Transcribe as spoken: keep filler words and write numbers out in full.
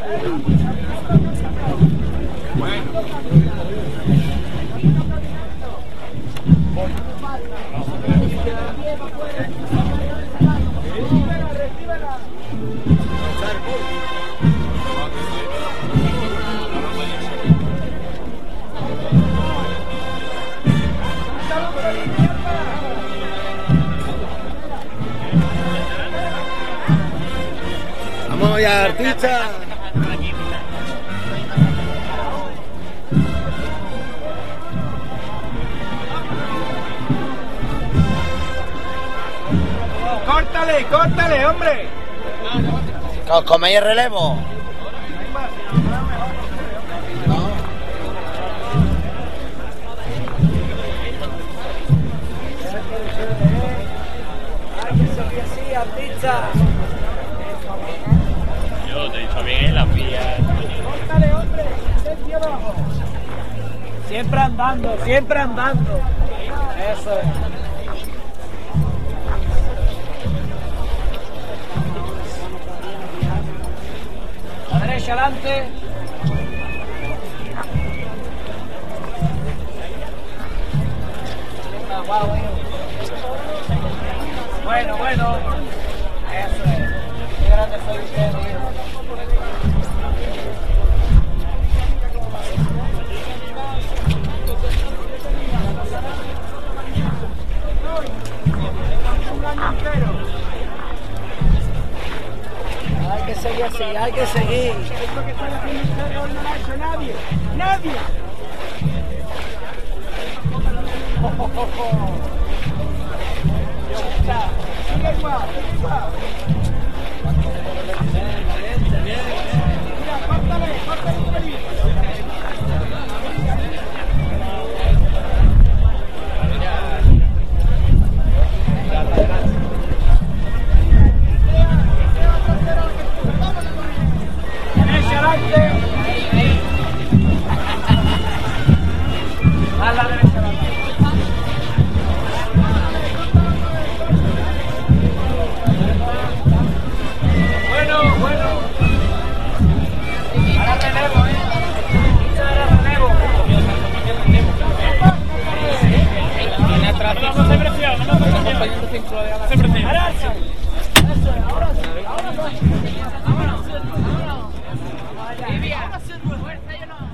Vamos ya, artista. ¡Córtale, córtale, hombre! ¿Os coméis el relevo? ¡Ay, que se ve así, artista! Yo te he dicho bien en las vías. ¡Córtale, hombre! ¡Siempre abajo! Siempre andando, siempre andando. Eso es. La derecha adelante. Bueno, bueno. Eso es. Qué grande fue usted, hijo. Hay que seguir así, hay que seguir. Esto que están haciendo ustedes hoy no lo ha hecho nadie. ¡Nadie! Oh, oh, oh, oh. Sigue igual, sigue igual. Mira, córtale, córtale un pelín. Derecha adelante. A la derecha adelante. Bueno, bueno. Ahora relevo, ¿eh? Ahora relevo. En atrás, no se presiona, no se presiona. No se presiona. Ahora sí. Eso es, ahora sí. Ahora sí. Vámonos. Vámonos. Ahora sí. Fuerza, yo no.